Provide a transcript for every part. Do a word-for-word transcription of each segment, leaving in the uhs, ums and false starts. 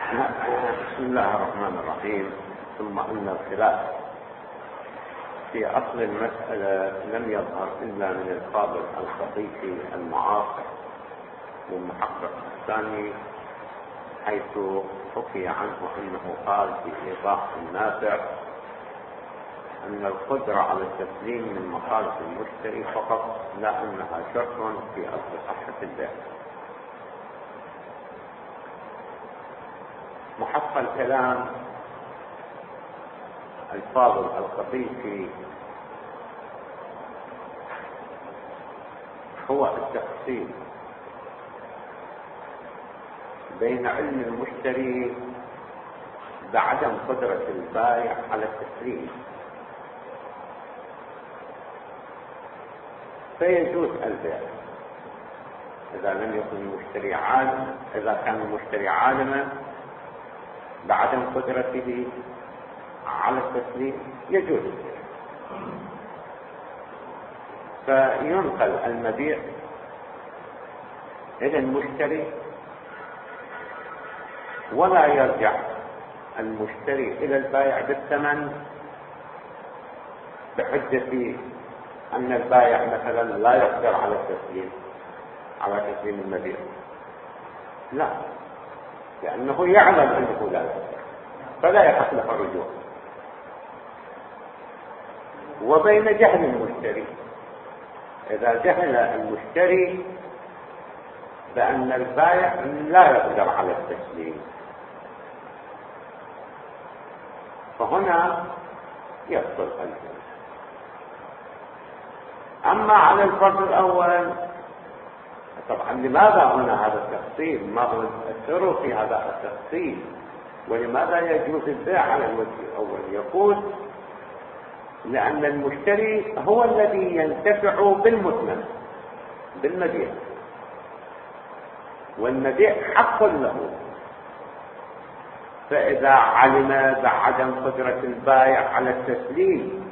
بسم الله الرحمن الرحيم. ثم أن الخلاف في أصل المسألة لم يظهر إلا من الفاضل الخطيبي المعاصر والمحقق الثاني، حيث حكي عنه أنه قال في إيضاح النافع أن القدرة على التسليم من مخالف المشتري فقط، لا أنها شرط في أصل صحة البيع. محق الكلام الفاضل الخطيبي هو التفصيل بين علم المشتري بعدم قدرة البائع على التسليم، فيجوز البيع إذا لم يكن المشتري عالم. إذا كان المشتري عالما بعدم قدرته على التسليم يجوز، فينقل المبيع إلى المشتري ولا يرجع المشتري إلى البائع بالثمن بحجة أن البائع مثلا لا يقدر على التسليم على تسليم المبيع، لا، لأنه يعلم أنه لا يقدر فلا يحق له الرجوع. وبين جهل المشتري، إذا جهل المشتري بأن البائع لا يقدر على التسليم، فهنا يبطل البيع. أما على الفرض الأول، طبعا لماذا هنا هذا التفصيل؟ ما هو السر في هذا التفصيل؟ ولماذا يجوز البيع على الوجه الأول؟ يقول لأن المشتري هو الذي ينتفع بالمثمن بالمبيع، والمبيع حق له، فإذا علم بعدم قدرة البائع على التسليم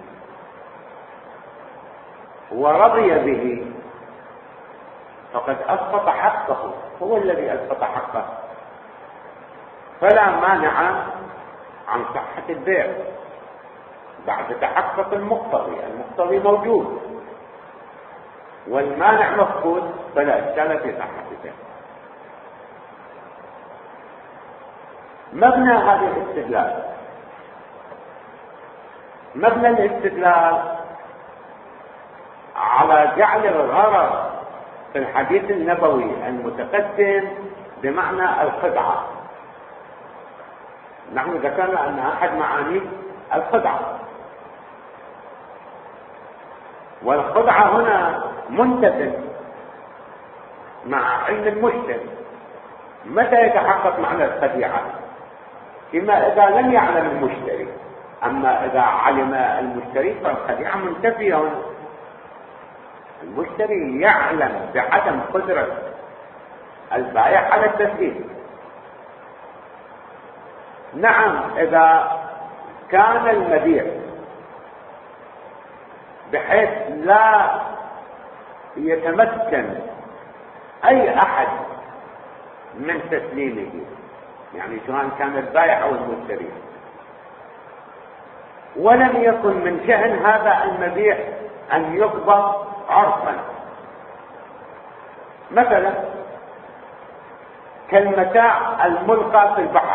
ورضي به فقد أسقط حقه، هو الذي أسقط حقه، فلا مانع عن صحة البيع بعد تحقق المقتضي. المقتضي موجود والمانع مفقود، فلا إشكال في صحة البيع. مبنى هذه الاستدلال مبنى الاستدلال على جعل الغرض في الحديث النبوي المتقدم بمعنى الخدعة. نحن ذكرنا أن أحد معاني الخدعة، والخدعة هنا منتفى مع علم المشتري. متى يتحقق معنى الخديعة؟ فيما إذا لم يعلم المشتري. أما إذا علم المشتري فالخديعة منتفية هنا. المشتري يعلم بعدم قدرة البائع على التسليم. نعم، إذا كان المبيع بحيث لا يتمكن أي أحد من تسليمه، يعني سواء كان البائع أو المشتري، ولم يكن من شأن هذا المبيع أن يقبض عرفا، مثلا كالمتاع الملقى في البحر.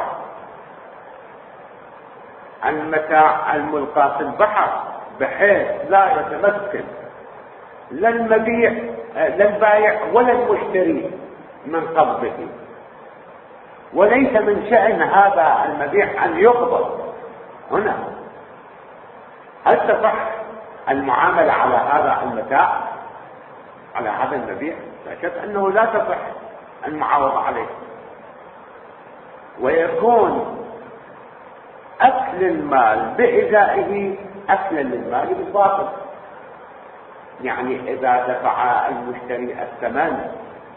المتاع الملقى في البحر بحيث لا يتمكن لا المبيع لا البائع ولا المشتري من قبضه، وليس من شأن هذا المبيع أن يقبض. هنا هل تصح المعاملة على هذا المتاع، على هذا المبيع؟ لا شك أنه لا تصح المعاوضة عليه، ويكون أكل المال بإزائه أكلا للمال بالباطل. يعني إذا دفع المشتري الثمن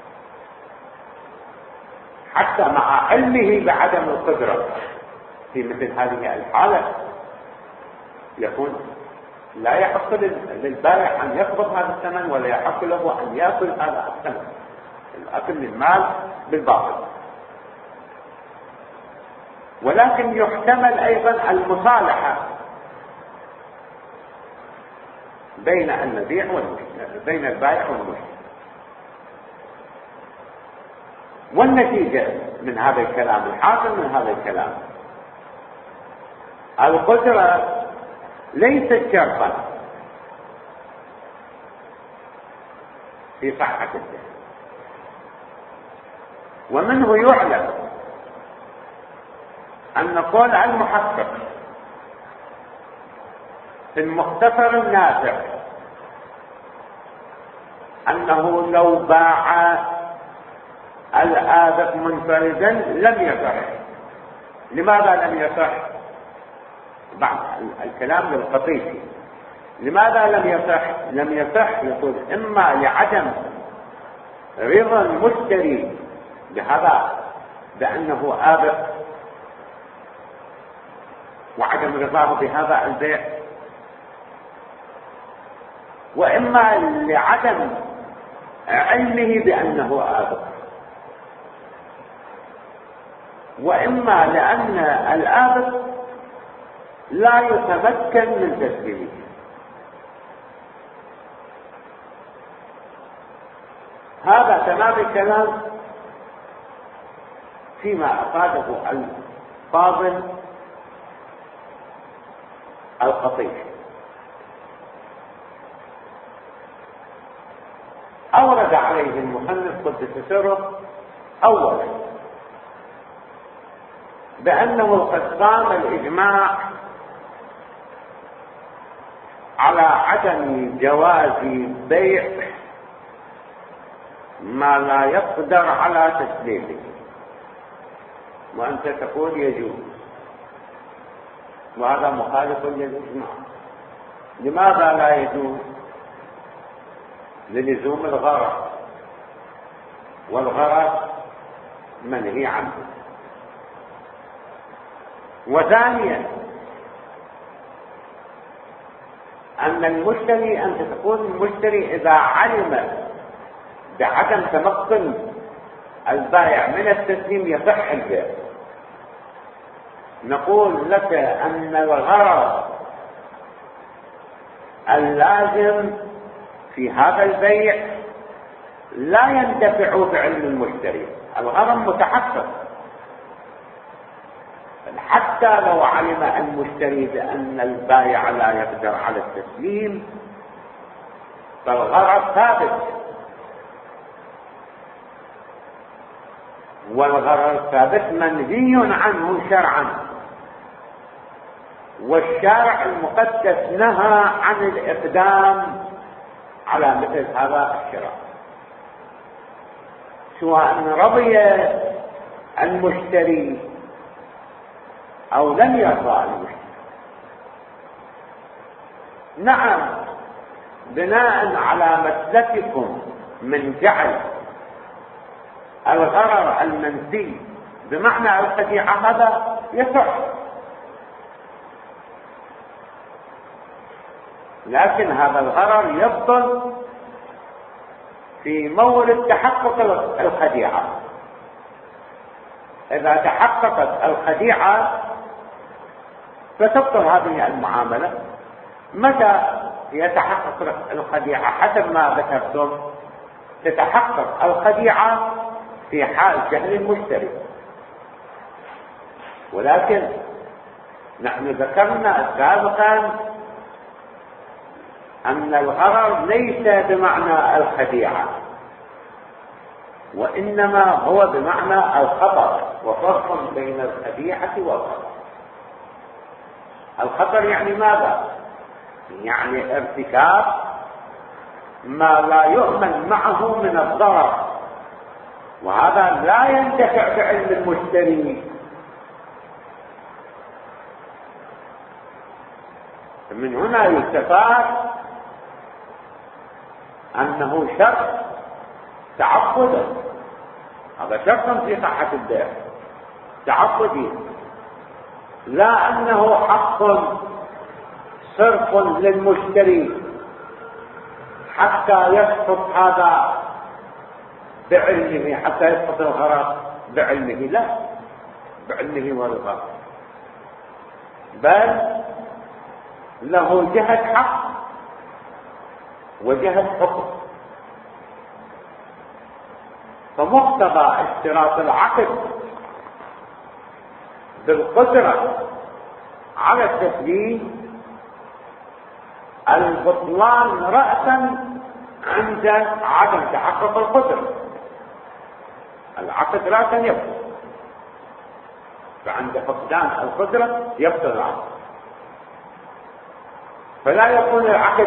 حتى مع علمه بعدم القدرة في مثل هذه الحالة، يكون لا يحق للبائع أن يقبض هذا الثمن، ولا يحق له أن يأكل هذا الثمن، الأكل للمال بالباطل. ولكن يحتمل ايضا المصالحة بين المبيع والمشتري، بين البائع والمشتري. والنتيجة من هذا الكلام، الحاصل من هذا الكلام، القدرة ليست شرطا في صحة البيع. ومنه يعلم أن قول المحقق في المختصر النافع أنه لو باع الآبق منفردا لم يصح. لماذا لم يصح؟ بعض الكلام للقطيفي. لماذا لم يصح؟ لم يصح يقول إما لعدم رضا المشتري بهذا بأنه آبق وعدم رضاه بهذا البيع، وإما لعدم علمه بأنه آبق، وإما لأن الآبق لا يتمكن من تسليمه. هذا تمام الكلام فيما أفاده الفاضل القطيف. أورد عليه المصنف قدس سره أولا بأنه قد قام الإجماع على عدم جواز بيع ما لا يقدر على تسليمه، وأنت تقول يجوز، وهذا مخالف للإجماع. لماذا لا يجوز؟ للزوم الغرض، والغرض منهي عنه. وثانيا أن المشتري، أنت تقول المشتري إذا علم بعدم تمكن البائع من التسليم يصح البيع. نقول لك أن الغرض اللازم في هذا البيع لا يندفع بعلم المشتري، الغرض متحقق. حتى لو علم المشتري بأن البائع لا يقدر على التسليم فالغرض ثابت، والغرض ثابت منهي عنه شرعا، والشارع المقدس نهى عن الإقدام على مثل هذا الشراء، سواء رضي المشتري أو لم يرضى المشتري. نعم، بناء على مسلككم من جعل الغرر المنفي بمعنى الخديعة هذا يصح، لكن هذا الغرر يبطل في مورد تحقق الخديعة. إذا تحققت الخديعة فتبطل هذه المعاملة. متى يتحقق الخديعة؟ حسب ما ذكرتم تتحقق الخديعة في حال جهل المشتري. ولكن نحن ذكرنا سابقا أن الغرر ليس بمعنى الخديعة، وإنما هو بمعنى الخطر، وفرق بين الخديعة والخطر. الخطر يعني ماذا؟ يعني ارتكاب ما لا يؤمن معه من الضرر، وهذا لا يندفع بعلم المشتري. من هنا يستفاد أنه شرط تعقد، هذا شرط في صحة البيع تعقدي، لا أنه حق صرف للمشتري حتى يسقط هذا بعلمه، حتى يسقط الغرض بعلمه. لا، بعلمه ورضاه، بل له جهة حق وجهة حكم. فمقتضى اشتراط العقد بالقدرة على التسليم البطلان رأسا عند عدم تحقق القدرة. العقد رأسا يبطل، فعند فقدان القدرة يبطل العقد. فلا يكون العقد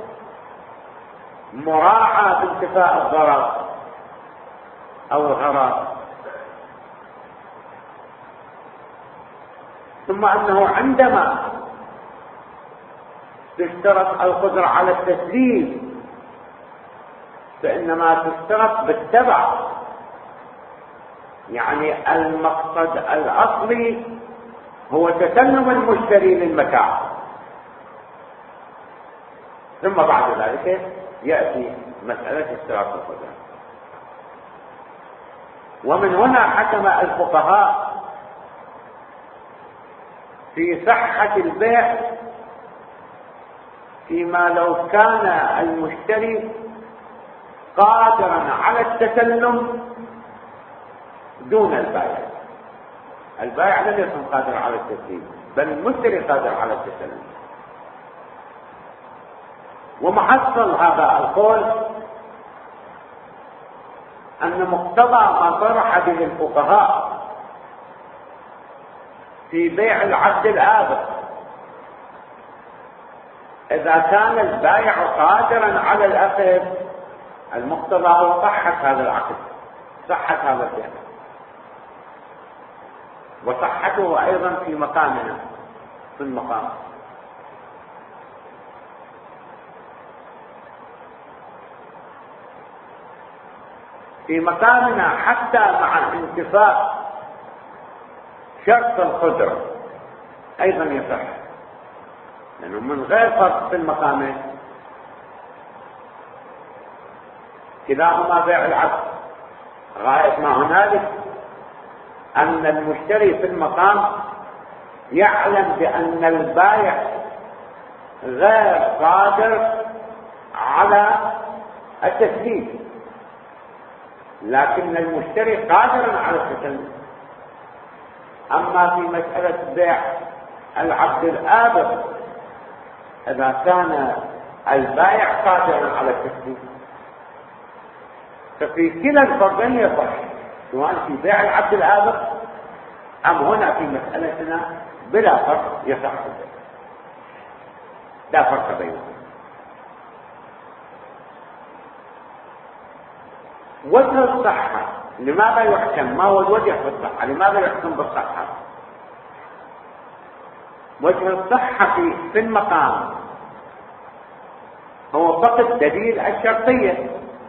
مراعاة بانتفاء الضرر أو الغرض، ثم أنه عندما تشترط القدرة على التسليم فإنما تشترط بالتبع، يعني المقصد الأصلي هو تسلم المشتري للمتاع، ثم بعد ذلك يأتي مسألة اشتراط القدرة. ومن هنا حكم الفقهاء في صحة البيع فيما لو كان المشتري قادرا على التسلم دون البائع. البائع لم يكن قادر على التسليم، بل المشتري قادر على التسلم. ومحصل هذا القول أن مقتضى ما صرح به الفقهاء في بيع العبد الآبق إذا كان البائع قادرا على الأخذ، المقتضى هو صحة هذا العقد، صحة هذا البيع، وصحته أيضا في مقامنا في المقام. في مقامنا حتى مع انتفاء شرط القدرة أيضا يصح، لأنه من غير فرق في المقامين، كلاهما بيع العبد. غاية ما هنالك أن المشتري في المقام يعلم بأن البائع غير قادر على التسليم، لكن المشتري قادر على التسليم. أما في مسألة بيع العبد الآبق إذا كان البائع قادرا على التسليم ففي كلا الفرقين يصح، سواء في بيع العبد الآبق أم هنا في مسألتنا بلا فرق يصح، لا فرق بينهم. وجه الصحة لماذا يحكم؟ ما هو الوجه في الصحة؟ لماذا يحكم بالصحة؟ وجه الصحة في, في المقام هو فقط دليل الشرطية،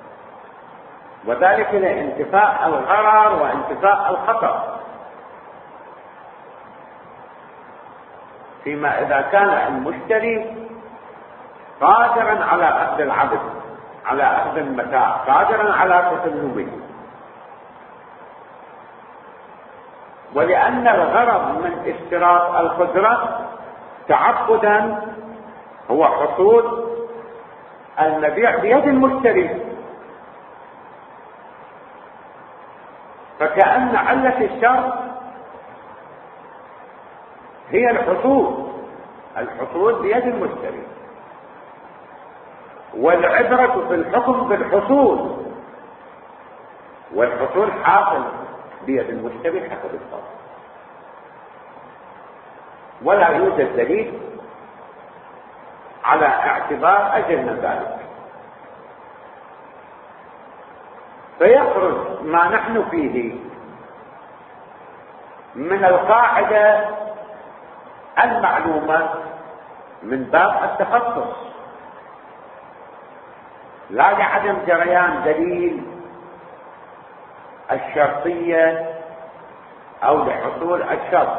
وذلك لانتفاء الغرر وانتفاء الخطر. فيما إذا كان المشتري قادرا على أخذ العبد، على أخذ المتاع، قادرا على تسلمه، ولأن الغرض من اشتراط القدرة تعبدا هو حصول المبيع بيد المشتري، فكأن علة الشرط هي الحصول، الحصول بيد المشتري، والعبرة في الحكم بالحصول، والحصول حاصل بيد المشتري حسب الفرض، ولا يوجد دليل على اعتبار أجل من ذلك. فيخرج ما نحن فيه من القاعدة المعلومة من باب التخصص، لا لعدم جريان دليل الشرطية أو لحصول الشرط.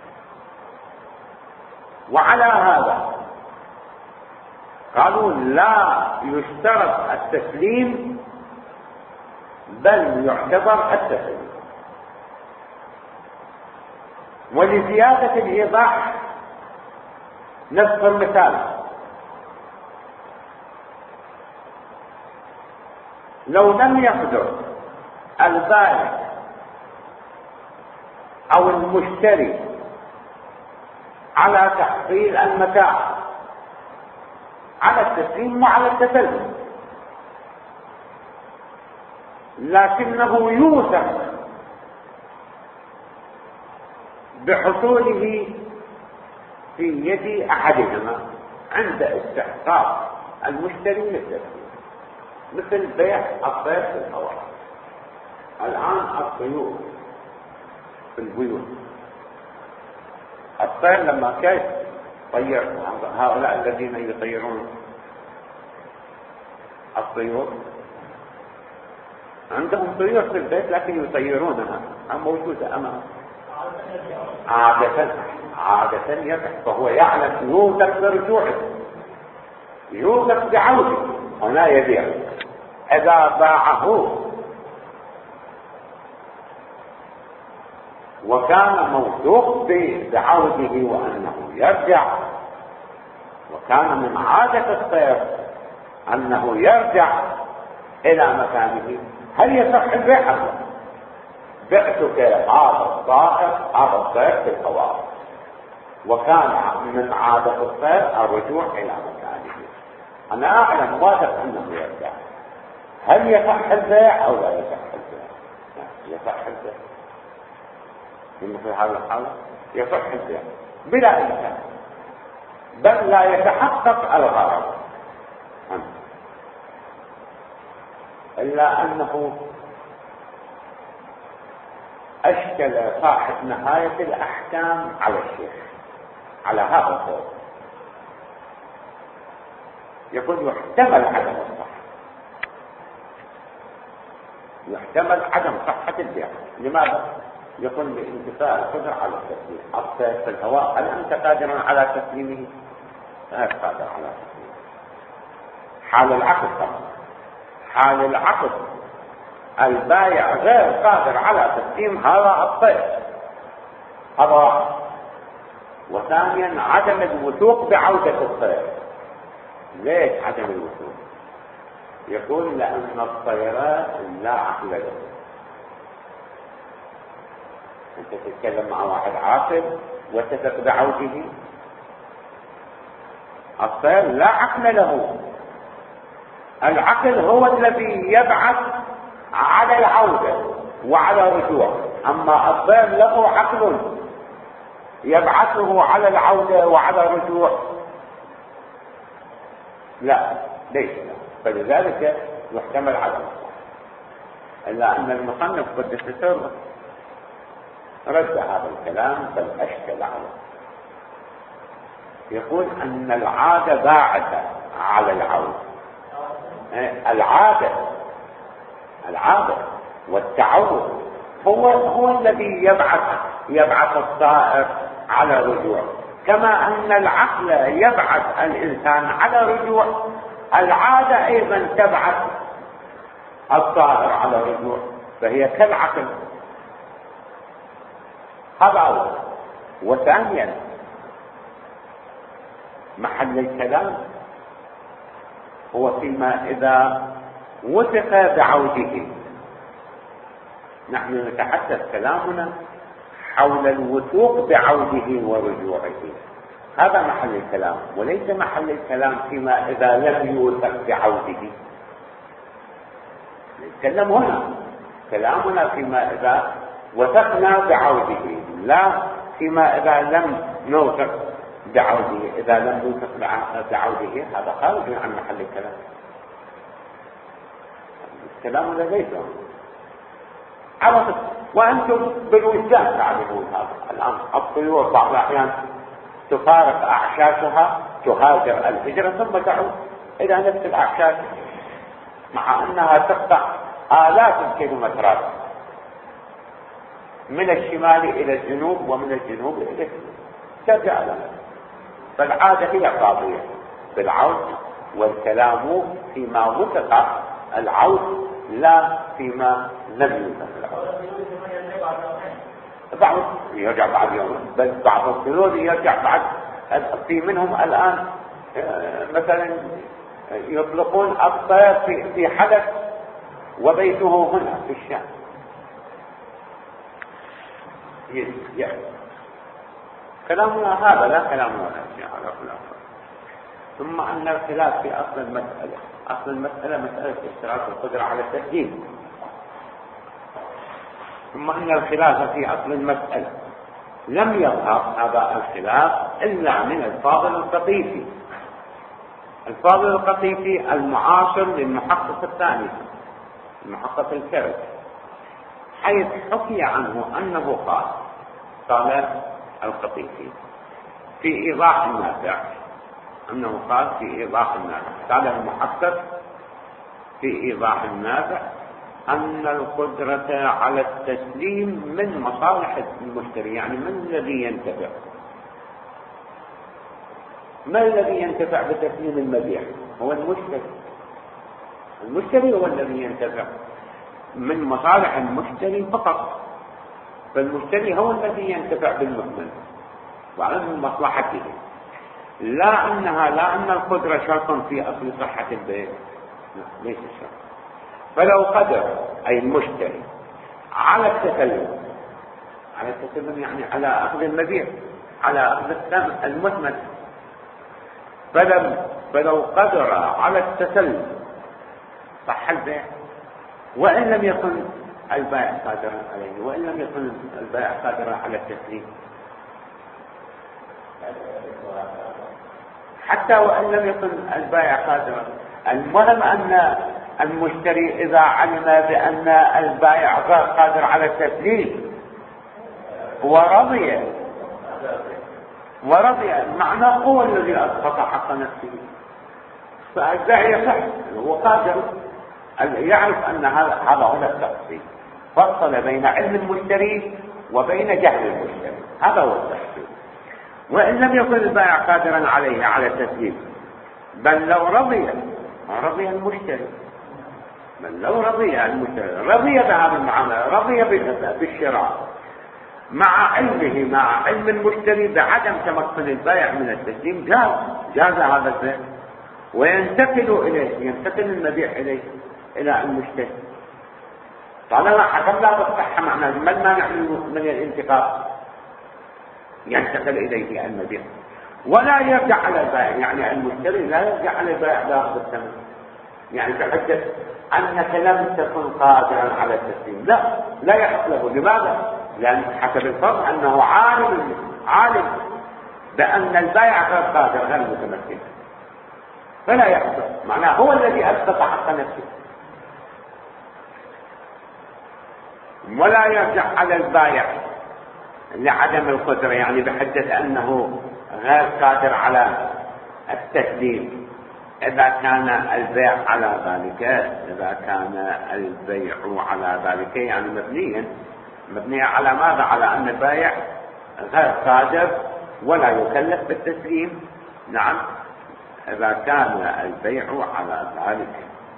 وعلى هذا قالوا لا يشترط التسليم بل يعتبر التسليم. ولزيادة الإيضاح نذكر مثال. لو لم يقدر البائع أو المشتري على تحصيل المتاع على التسليم وعلى التسلم، لكنه يوثق بحصوله في يد أحدهما عند استحقاق المشتري للتسليم، مثل بيع الطير في الهواء. الآن الطيور في البيوت، الطير لما كيف طير هؤلاء الذين يطيرون الطيور عندهم طيور في البيت لكن يطيرونها موجودة أمامهم عادة عادة يبح، فهو يعلم يوثق برجوعه، يوثق بعوده، هنا يبيع. إذا باعه وكان موثوق بعوده وأنه يرجع، وكان من عادة الطير أنه يرجع إلى مكانه، هل يصح البيع أم لا؟ بعتك هذا الطائر هذا الطير في الهواء، وكان من عادة الطير الرجوع إلى مكانه، أنا أعلم واثق أنه يرجع، هل يصح البيع أو لا يصح البيع؟ يصح البيع في مثل هذا الحالة، يصح البيع بلا إمكان، بل لا يتحقق الغرض، إلا أنه أشكل صاحب نهاية الأحكام على الشيخ على هذا القول، يقول يحتمل عدم الصحة، يحتمل عدم صحة البيع. لماذا؟ يقول بانتفاء القدرة على التسليم. الطير في الهواء، هل أنت قادر على تسليمه؟ غير قادر على تسليمه. حال العقد طبعا، حال العقد البايع غير قادر على تسليم هذا الطير، هذا واحد. وثانيا عدم الوثوق بعودة الطير. ليش عدم الوثوق؟ يقول لأن الطيران لا عقل له. أنت تتكلم مع واحد عاقل وتثق بعوده، الطير لا عقل له. العقل هو الذي يبعث على العودة وعلى الرجوع، أما الطير له عقل يبعثه على العودة وعلى الرجوع لا، ليس لا. فلذلك يحتمل عدم الصحة، إلا أن المصنف قدس سره رد هذا الكلام بل أشكل عليه. يقول أن العادة باعثة على العودة، العادة العادة والتعود هو هو الذي يبعث يبعث الطائر على الرجوع، كما أن العقل يبعث الإنسان على الرجوع، العادة أيضا تبعث الطائر على الرجوع، فهي كالعقل. هذا أولا. وثانيا محل الكلام هو فيما إذا وثق بعوده. نحن نتحدث كلامنا حول الوثوق بعوده ورجوعه، هذا محل الكلام، وليس محل الكلام فيما إذا لم يوثق بعوده. نتكلم هنا كلامنا فيما إذا وثقنا بعوده، لا فيما إذا لم نوثق بعوده. إذا لم نوثق بعوده هذا خارج عن محل الكلام، كلامنا ليس عرفت. وأنتم بالوجدان تعلمون هذا. الآن الطيور بعض الأحيان تفارق أعشاشها، تهاجر الهجرة ثم تعود إلى نفس الأعشاش، مع أنها تقطع آلاف الكيلومترات من الشمال إلى الجنوب ومن الجنوب إلى الشمال، ترجع لنا. فالعادة هي قاضية بالعود، والكلام فيما وثق العود لا فيما لم يوثق العود. بعض يرجع بعد يوم، بل بعض السنود يرجع بعد. في منهم الآن مثلا يطلقون الطير في في حدث وبيته هنا في الشام. يعني كلامنا هذا لا كلامنا هذا خلاف. ثم أن الخلاف في أصل المسألة، أصل المسألة مسألة اشتراك القدرة على التسجيل. ثم أن الخلاف في أصل المسألة لم يظهر هذا الخلاف إلا من الفاضل القطيفي. الفاضل القطيفي المعاصر للمحقق الثاني، المحقق الكرد، حيث حكي عنه أنه قال قال القطيفي في إيضاح النافع، أنه قال في إيضاح النافع، قال المحقق في إيضاح النافع أن القدرة على التسليم من مصالح المشتري. يعني من الذي ينتفع؟ ما الذي ينتفع بتسليم المبيع؟ هو المشتري. المشتري هو الذي ينتفع من مصالح المشتري فقط. فالمشتري هو الذي ينتفع بالمثمن وعلى مصلحته، لا أنها لا أن القدرة شرط في أصل صحة البيع، ليس شرط. فلو قدر أي المشتري على التسلم، على التسلم يعني على أخذ المبيع، على أخذ الثمن المثمن، فلم فلو قدر على التسلم صح البيع، وإن لم يكن البائع قادرا عليه، وإن لم يكن البائع قادرا على التسليم، حتى وإن لم يكن البائع قادرا. المهم أن المشتري إذا علم بأن البائع غير قادر على التسليم ورضي ورضي معناه هو الذي أسقط حق نفسه، فالبائع يصح، هو قادر، يعرف أن هذا هو التفصيل. فصل بين علم المشتري وبين جهل المشتري، هذا هو التفصيل. وإن لم يكن البائع قادرا عليه على التسليم، بل لو رضي رضي المشتري بل لو رضي المشتري رضي بهذه المعاملة، رضي بالشراء مع علمه مع علم المشتري بعدم تمكن البائع من التسليم، جاز جاز هذا البيع وينتقل إليه، ينتقل المبيع إليه إلى المشتري. طالما حكم لا تصح معناه، ما المانع من الانتقال؟ ينتقل إليه المبيع ولا يرجع على البائع. يعني المشتري لا يرجع على البائع بأخذ الثمن، يعني بحجة أنك لم تكن قادرا على التسليم، لا لا يحق له. لماذا؟ لأن حسب الفرض أنه عالم عالم بأن البائع غير قادر غير متمكن، فلا يحصل. معناه هو الذي أسقط حق نفسه، ولا يرجع على البائع لعدم القدرة، يعني بحجة أنه غير قادر على التسليم. إذا كان البيع على ذلك إذا كان البيع على ذلك يعني مبنيا مبنيا على ماذا؟ على أن البائع غير قادر ولا يكلف بالتسليم. نعم، إذا كان البيع على ذلك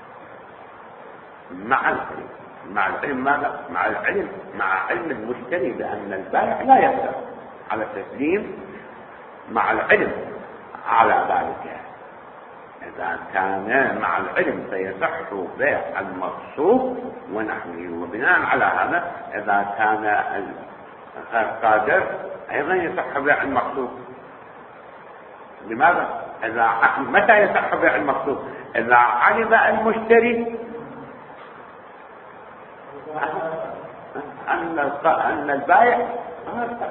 مع العلم مع العلم ماذا؟ مع العلم مع علم المشتري بأن البائع لا يقدر على التسليم، مع العلم على ذلك. إذا كان مع العلم فيصح بيع المغصوب ونحوه، وبناء على هذا إذا كان غير قادر أيضا يصح بيع المغصوب. لماذا؟ إذا متى يصح بيع المغصوب؟ إذا علم المشتري أن أن البائع غير قادر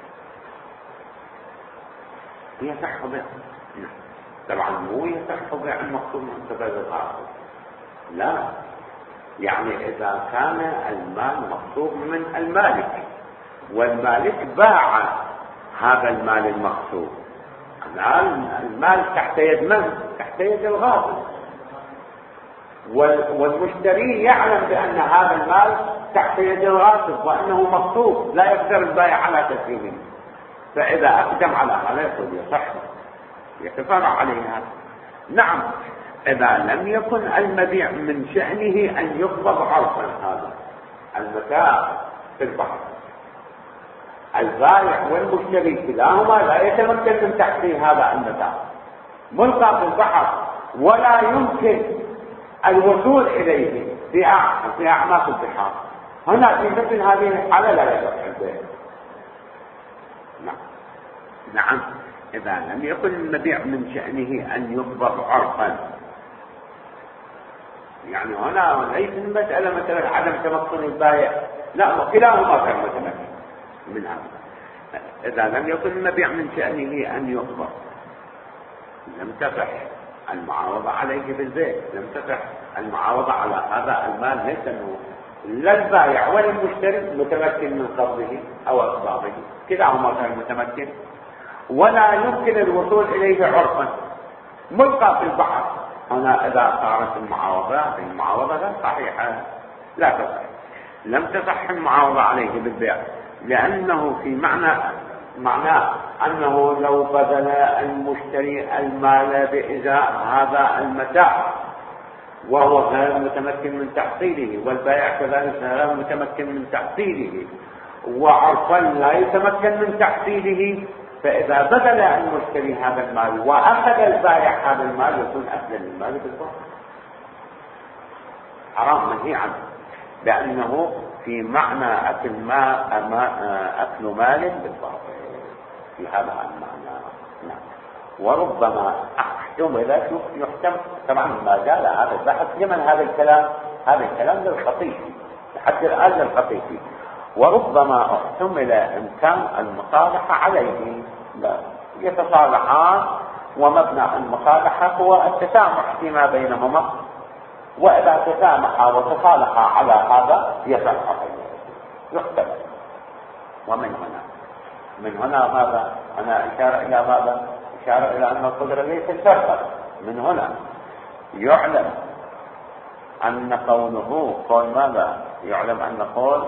يصح بيع. طبعا مو يصح بيع المقصود من قبل الآخر، لا، يعني إذا كان المال مقصود من المالك والمالك باع هذا المال المقصود، المال تحت يد من؟ تحت يد الغاصب، والمشتري يعلم بأن هذا المال تحت يد الغاصب وأنه مقصود لا يقدر البائع على تسليمه، فإذا أقدم على هذا يقول يصح يتفرع عليه هذا. نعم، إذا لم يكن المبيع من شأنه أن يقبض عرفا، هذا المتاع في البحر البائع والمشتري كلاهما لا يتمكن من تحصيل هذا المتاع، ملقى في البحر ولا يمكن الوصول إليه في في أعماق البحار. هنا في مثل هذه الحالة لا يصح البيع. نعم نعم إذا لم يكن المبيع من شأنه أن يخبر عرفا، يعني هنا ليس المسألة مثلا عدم تمكن البائع، لا كلاهما كان متمكن من هذا. إذا لم يكن المبيع من شأنه أن يخبر لم تصح المعاوضة عليه بالبيع، لم تصح المعاوضة على هذا المال، ليس انه لا البائع ولا المشتري متمكن من قبضه او اقباضه، كلاهما كان متمكن ولا يمكن الوصول اليه عرفا، ملقى في البحر. هنا اذا صارت المعاوضة المعاوضة لا صحيحة، لا تصح، لم تصح المعاوضة عليه بالبيع، لانه في معنى معناه أنه لو بذل المشتري المال بإزاء هذا المتاع وهو غير متمكن من تحصيله، والبائع كذلك غير متمكن من تحصيله، وعرفا لا يتمكن من تحصيله، فإذا بذل المشتري هذا المال وأخذ البائع هذا المال يكون أكل المال بالباطل، حرام منهي عنه، لأنه في معنى أكل ما أكل مال بالباطل في هذا المعنى. نعم. وربما احتمل يحتمل طبعا ما زال هذا البحث لمن هذا الكلام، هذا الكلام للخطيفي لحد الآن للخطيفي، وربما احتمل امكان المصالحة عليه، لا يتصالحان ومبنى المصالحة هو التسامح فيما بينهما، وإذا تسامحا وتصالحا على هذا يصح يحتمل. ومن هنا من هنا ماذا؟ أنا إشارة إلى ماذا؟ إشارة إلى أن القدرة ليست شرطا. من هنا يعلم أن قوله قول ماذا؟ يعلم أن قول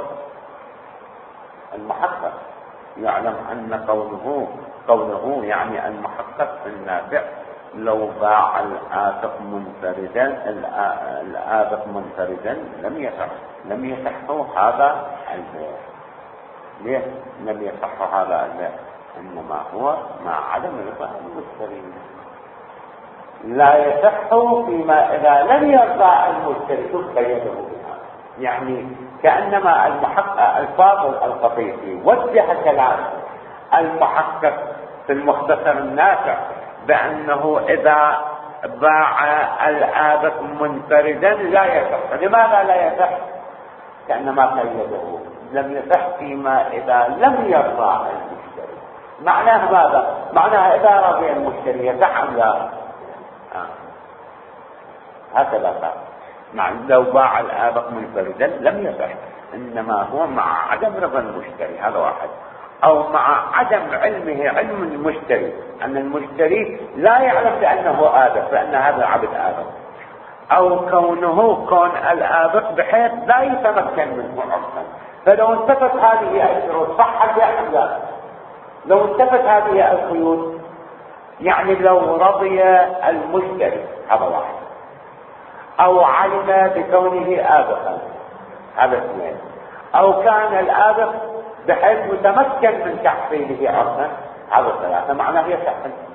المحقق، يعلم أن قوله قوله يعني المحقق النافع لو باع الآبق منفردا الآبق منفردا لم يصح لم يصح هذا البيع. ليه لم يصح هذا البيع؟ انما هو مع عدم رضا المشتري. لا يصح فيما اذا لم يرضى المشتري تقيده بها، يعني كانما المحقق الفاضل القطيفي وجه كلام المحقق في المختصر النافع بانه اذا باع الآبق منفردا لا يصح. لماذا لا يصح؟ كانما قيده لم يصح فيما إذا لم يرضى المشتري. معناه ماذا؟ معناه إذا رضي المشتري يصح أم لا؟ آه. هكذا قال. مع لو باع الآبق منفردا لم يصح، إنما هو مع عدم رضا المشتري، هذا واحد، أو مع عدم علمه علم المشتري أن المشتري لا يعلم بأنه آبق، بأن هذا عبد آبق، أو كونه كون الآبق بحيث لا يتمكن منه عرفا. فلو انتفت هذه الشروط صح البيع أم لا؟ لو انتفت هذه القيود، يعني لو رضي المشتري هذا واحد، أو علم بكونه آبقا هذا اثنين، أو كان الآبق بحيث متمكن من تحصيله عرفا هذا ثلاثة، معناه يصح.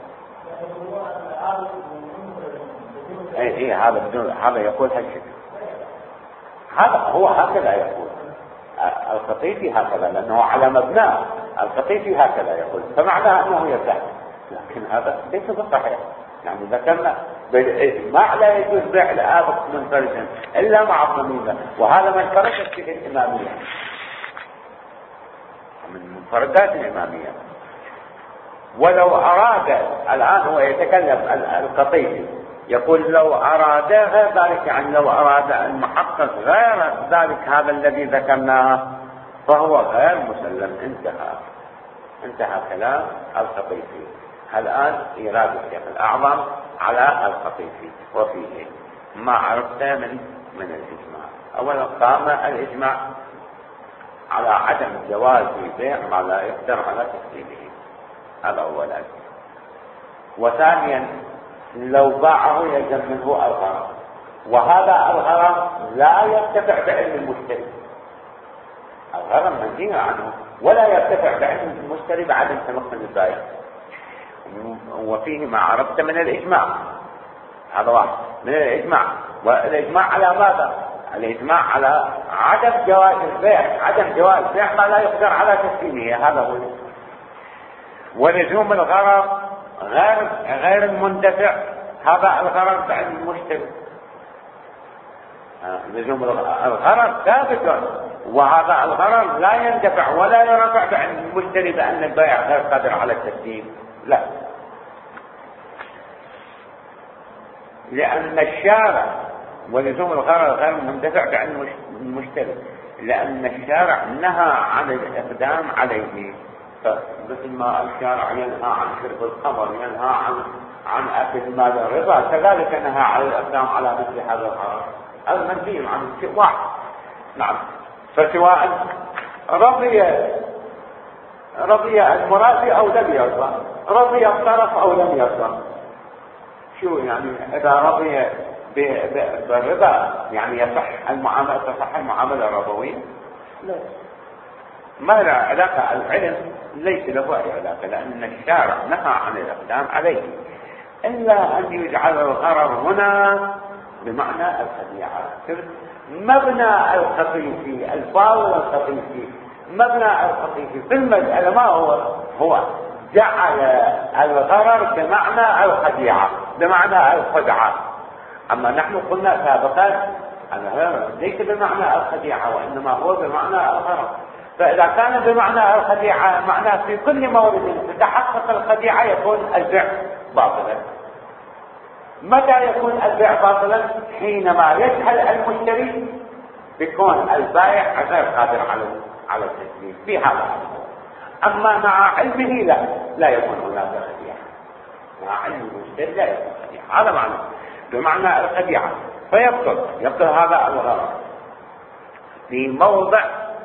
اي اي هذا بدون هذا يقول هالشيء، هذا هو هكذا يقول القطيفي هكذا، لانه على مبناه القطيفي هكذا يقول، فمعناه انه يصح، لكن هذا ليس بالصحيح. يعني ذكرنا بالاجماع لا يجوز بيع الآبق منفردا الا مع الضميمه، وهذا ما انفردت به الاماميه من منفردات الاماميه. ولو اراد الان هو يتكلم القطيفي يقول لو أراد غير ذلك، يعني لو أراد المحقق غير ذلك هذا الذي ذكرناه فهو غير مسلم. انتهى انتهى كلام القطيفي. الآن إيراد الشيخ الأعظم على القطيفي وفيه ما عرفت من من الإجماع. أولا قام الإجماع على عدم جواز بيع ما لا يقدر على تسليمه، هذا أولا. وثانيا لو باعه يلزم منه الغرض، وهذا الغرض لا يرتفع بعلم المشتري. الغرر منهي عنه، ولا يرتفع بعلم المشتري بعدم تمكن البائع. وفيه ما عرفت من الإجماع، هذا واحد من الإجماع. والإجماع على ماذا؟ الإجماع على عدم جواز البيع، عدم جواز بيع ما لا يقدر على تسليمه، هذا هو الإجماع. ولزوم الغرر غير غير المندفع، هذا الغرر بعد المشتري. لزوم الغرر ثابت، وهذا الغرر لا يندفع ولا يرفع بعد المشتري بأن البائع غير قادر على التسليم، لا. لأن الشارع ولزوم الغرر غير المندفع بعد المشتري، لأن الشارع نهى عن الإقدام عليه. فمثل ما الشارع ينهى عن شرب الخمر، ينهى عن عن أكل مال الربا، كذلك نهى عن الإقدام على مثل هذا الغرر المنهي عن شيء واحد. نعم. فسواء رضي رضي المرابي أو لم يرضى، رضي الطرف أو لم يرضى، شو يعني؟ إذا رضي بالربا يعني يصح المعاملة، تصح المعاملة الربوية؟ لا، ما له علاقة. العلم ليس له أي علاقة، لأن الشارع نهى عن الإقدام عليه، إلا أن يجعل الغرر هنا بمعنى الخديعة. مبنى الخطيفي الفاظ الخطيفي، مبنى الخطيفي في المسألة ما هو؟ هو جعل الغرر بمعنى الخديعة، بمعنى الخدعة. أما نحن قلنا سابقا الغرر ليس بمعنى الخديعة، وإنما هو بمعنى الغرر. فإذا كان بمعنى الخديعة معناه في كل مورد تتحقق الخديعة يكون البيع باطلا. متى يكون البيع باطلا؟ حينما يجهل المشتري بكون البائع غير قادر على على التسليم في هذا الحال. اما مع علمه لا لا يكون هناك خديعة، مع علم المشتري لا يكون خديعة، هذا معنى بمعنى الخديعة. فيبطل يبطل هذا الغرر في موضع،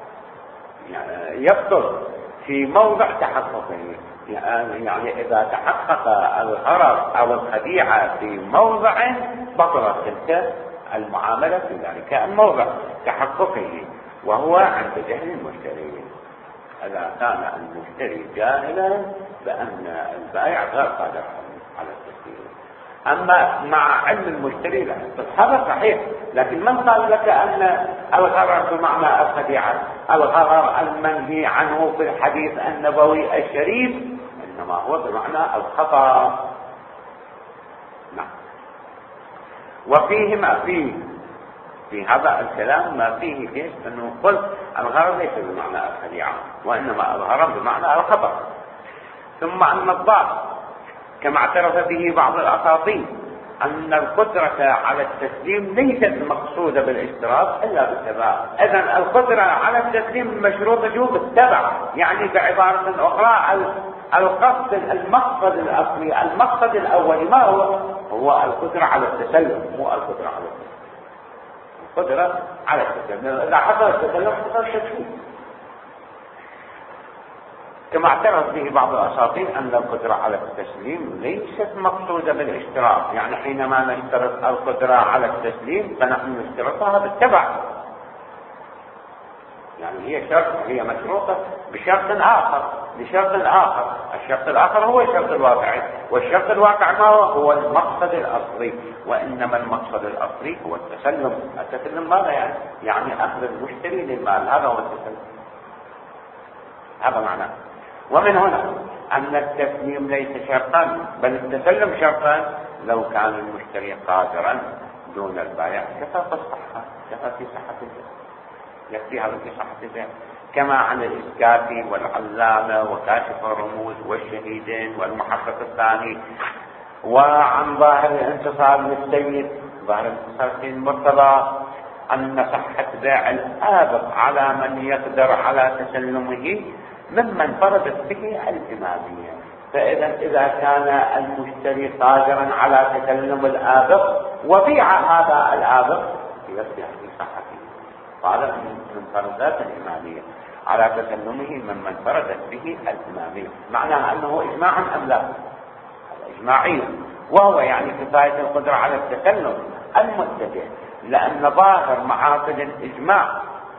يبطل في موضع تحققه. يعني إذا تحقق الغرر أو الخديعة في موضع بطلت تلك المعاملة في ذلك الموضع تحققه، وهو عند جهل المشتري. إذا كان المشتري جاهلا بأن البائع غير قادر على التسليم. أما مع علم المشتري لا، هذا صحيح. لكن من قال لك أن الغرر بمعنى الخديعة؟ الغرر المنهي عنه في الحديث النبوي الشريف إنما هو بمعنى الخطأ. نعم. وفيه ما فيه في هذا الكلام ما فيه كيف أنه قل الغرر ليس بمعنى الخديعة، وإنما الغرر بمعنى الخطأ. ثم أن الضار كما اعترف به بعض الأساطين أن القدرة على التسليم ليست مقصودة بالاشتراط إلا بالتبع. إذن القدرة على التسليم مشروط وجوب التبع، يعني بعبارة أخرى القصد المقصد الأصلي المقصد الأولي ما هو؟ هو القدرة على التسلم، مو القدرة على التسليم. القدرة على التسلم، إذا حصل التسلم حصل التسليم. كما اعترف به بعض الأساطين أن القدرة على التسليم ليست مقصودة بالاشتراط، يعني حينما نشترط القدرة على التسليم فنحن نشترطها بالتبع، يعني هي شرط، هي مشروطة بشرط آخر، بشرط آخر. الشرط الآخر هو الشرط الواقعي، والشرط الواقع ما هو؟ هو المقصد الأصلي، وإنما المقصد الأصلي هو التسلم. التسلم ماذا يعني؟ يعني أخذ المشتري للمال، هذا هو التسلم، هذا معناه. ومن هنا أن التسليم ليس شرطا بل التسلم شرطا لو كان المشتري قادرا دون البائع كفى في الصحة، كفى في صحة البيع، يكفي هذا في صحة البيع. كما عن الإسكافي والعلامة وكاشف الرموز والشهيدين والمحقق الثاني، وعن ظاهر الانتصار للسيد، ظاهر الانتصار في المرتضى، أن صحة بيع الآبق على من يقدر على تسلمه ممن فرضت به الإمامية. فإذا إذا كان المشتري قادرا على تسلم الآبق وبيع هذا الآبق يصبح في صحته، هذا من فرضات الإمامية على تسلمه ممن فرضت به الإمامية. معناه أنه إجماع أم لا؟ إجماعي، وهو يعني كفاية القدرة على التسلم المتجه، لأن ظاهر معاقد الإجماع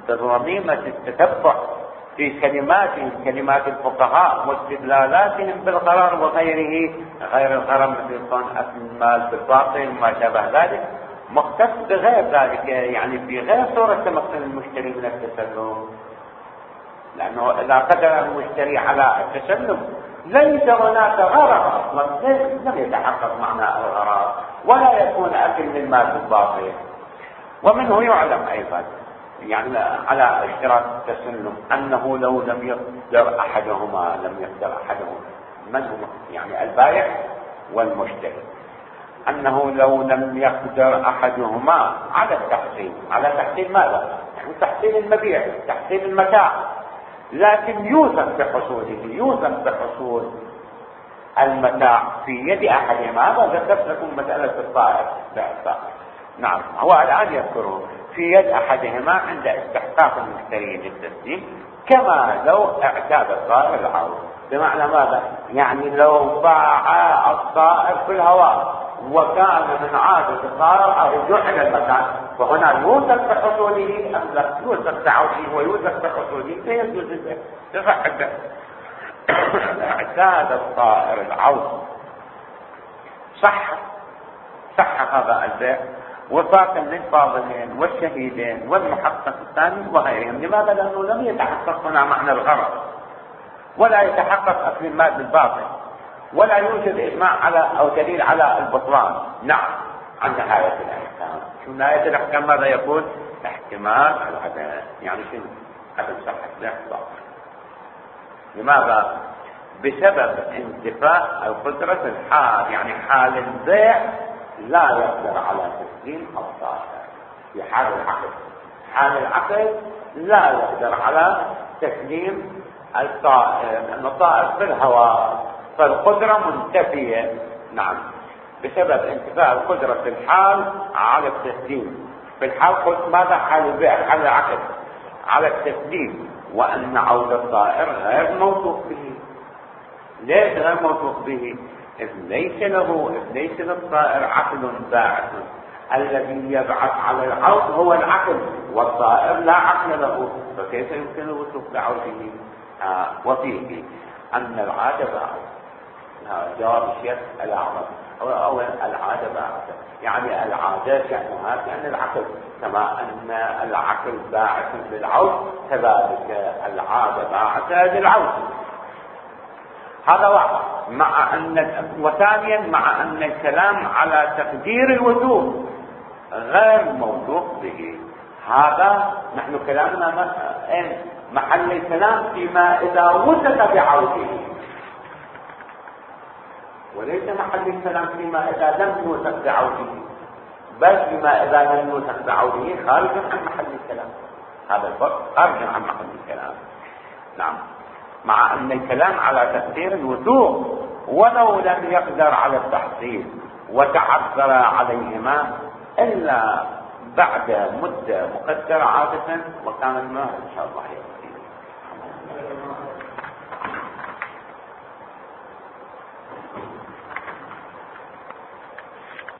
بضميمة التتبع في كلماتهم كلمات الفقهاء واستدلالاتهم بالغرر وغيره غير الغرر مثل كون أكل المال بالباطل وما شابه ذلك، مختص بغير ذلك، يعني في غير صورة تمكن المشتري من التسلم. لأنه إذا قدر المشتري على التسلم ليس هناك غرر أصلا، لم يتحقق معنى الغرر ولا يكون أكل للمال بالباطل. ومنه يعلم أيضا يعني على اشتراط التسلم أنه لو لم يقدر أحدهما لم يقدر أحدهما من هو يعني البائع والمشتري، أنه لو لم يقدر أحدهما على التحصيل، على تحصيل ماذا؟ يعني تحصيل المبيع، تحصيل المتاع، لكن يوثق بحصوله، يوثق بحصول المتاع في يد أحدهما. هذا ذكرت لكم مسألة الطائر بإحصاء. نعم، هو الآن يذكره في يد أحدهما عند استحقاق المشتري للتسليم، كما لو اعتاد الطائر العوض. بمعنى ماذا؟ يعني لو باع الطائر في الهواء وكان من عادة الطائر الرجوع إلى المكان، فهنا يوثق بحصوله أم لا؟ يوثق بعوضه ويوثق بحصوله فيجوز تصح البيع. اعتاد الطائر العوض صح صح هذا البيع وفاقا للفاضلين والشهيدين والمحقق الثاني وغيرهم. لماذا؟ لأنه لم يتحقق هنا معنى الغرض، ولا يتحقق أكل المال بالباطل، ولا يوجد إجماع على أو دليل على البطلان. نعم، عن نهاية الأحكام. شو نهاية الأحكام؟ ماذا يقول؟ احتمال العدم، يعني شنو؟ عدم صحة الإحصاء. لماذا؟ بسبب انتفاء القدرة الحال، يعني حال البيع لا يقدر على تسليم الطائر في حال العقد. حال العقد لا يقدر على تسليم الطائر، لأن الطائر في الهواء فالقدرة منتفية. نعم، بسبب انتفاء القدرة في الحال على التسليم. في الحال قلت ماذا؟ حال البيع، حال العقد على التسليم، وأن عود الطائر غير موثوق به. ليش غير موثوق به؟ إذ ليس له إذ ليس للطائر عقل باعث. الذي يبعث على العود هو العقل، والطائر لا عقل له، فكيف يمكن الوثوق بعوده؟ آه وفيه أن العادة باعث. آه جواب الشيخ الأعظم أو أو العادة باعث، يعني العادة شأنها كأن العقل، كما أن العقل باعث للعود كذلك العادة باعثة للعود. هذا واحد. مع أن وثانيا مع أن الكلام على تقدير الوثوق غير موثوق به. هذا نحن كلامنا محل الكلام فيما إذا وثق بعوده، وليس محل الكلام فيما إذا لم يوثق بعوده، بل فيما إذا لم يوثق بعوده خارج عن محل الكلام. هذا الفرق خارج عن محل الكلام. نعم، مع أن الكلام على تقدير الوثوق ولو لم يقدر على التحصيل وتعذر عليهما إلا بعد مدة مقدرة عادة، وكان الماء إن شاء الله يكفي.